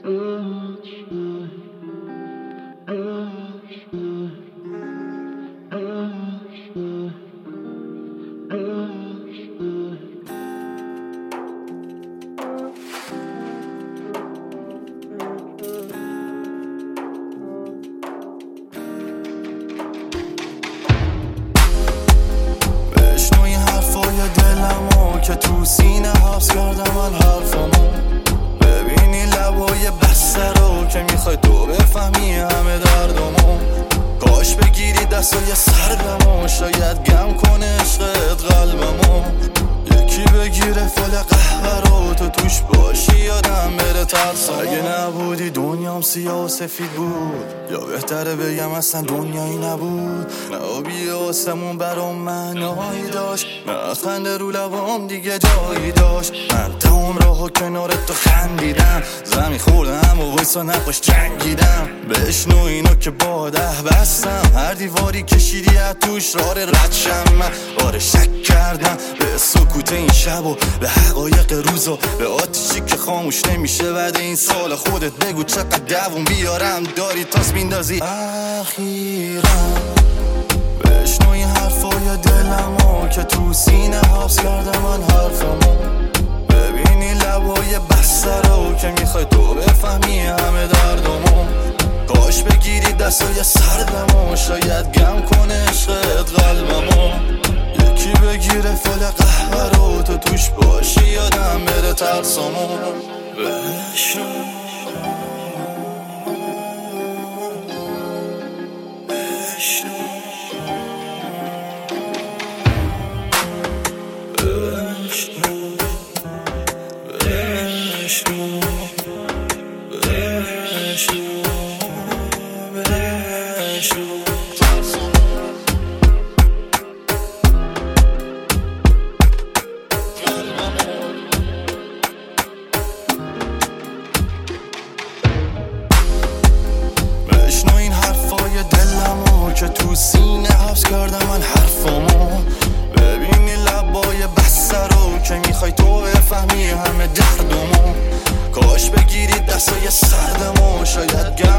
بشنوی حرفای دلمو که تو سینه حبس کردم من حرفمو. ببینی لبای بسته رو که میخوای تو بفهمی همه دردمو. کاش بگیری دستای سردمو، شاید گم کنه عشقت قلبمو. یکی بگیره فل قهوه رو تو توش باشی یادم بره ترسمو. اگه نبودی دنیام سیاه و سفید بود، یا بهتره بگم اصلا دنیایی نبود. نه آبی آسمون برام معنایی داشت، نه خنده رو لبام دیگه جایی داشت. من تمام راهو کنارت تو خندیدم، زمین خوردم و وایسا نقاش جنگیدم. بشنو اینو که باده بستم، هر دیواری کشیدی از توش راه رد شم. من آره شک کردم به سکوت این شب و به حقایق روز و به آتیشی که خاموش نمیشه بعد این سال. خودت بگو چقدر دووم بیارم داری تاس میندازی اخیرا. بشنو این حرفای دلمو که تو سینه حبس کردم من حرفمو. ببینی لبای بسته رو که میخوای تو بفهمی همه دردمو. کاش بگیری دستای سردمو، شاید گم کنه عشقت قلبمو. یکی بگیره فل قهوه رو تو توش باشی یادم بره ترسمو. بشنو این حرفای دلمو که تو سینه حبس کردم من حرفمو. ببینی لبای بسته رو که میخوای تو بفهمی همه دردمو. کاش بگیری دستای سردمو، شاید